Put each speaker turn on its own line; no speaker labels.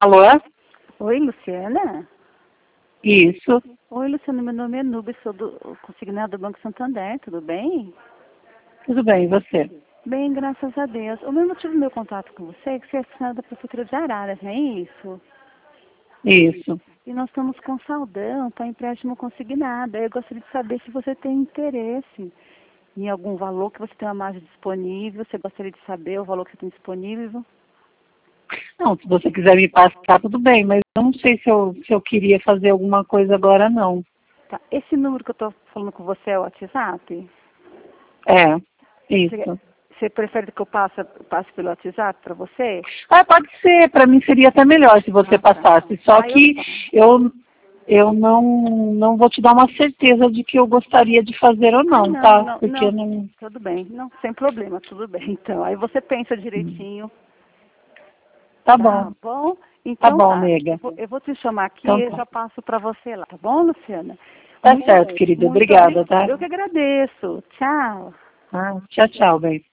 Alô?
Oi, Luciana?
Isso.
Oi, Luciana, meu nome é Nubes, sou consignado do Banco Santander, tudo bem?
Tudo bem, e você?
Bem, graças a Deus. O meu motivo do meu contato com você é que você é assinado da Prefeitura de Araras, não é isso?
Isso.
E nós estamos com saldão para empréstimo consignado. Eu gostaria de saber se você tem interesse em algum valor que você tem uma margem disponível. Você gostaria de saber o valor que você tem disponível?
Não, se você quiser me passar, tudo bem, mas eu não sei se eu queria fazer alguma coisa agora, não.
Tá. Esse número que eu estou falando com você é o WhatsApp?
É,
Você,
isso.
você prefere que eu passe pelo WhatsApp para você?
Ah, pode ser, para mim seria até melhor se você
Ah, tá.
passasse. Só
Eu
que
passo.
eu não vou te dar uma certeza de que eu gostaria de fazer ou
Ah,
não,
não,
tá?
não,
Porque eu
não.
não.
Tudo bem. Não, sem problema, tudo bem. Então, aí você pensa direitinho,
Tá bom,
tá bom?
tá
Então
bom,
tá.
nega.
Eu vou te chamar aqui
Então
e eu
tá.
já passo para você lá, tá bom, Luciana?
Tá certo, querida.
Muito
Obrigada,
obrigada.
tá?
Eu que agradeço. Tchau.
Ah, tchau, tchau, bem.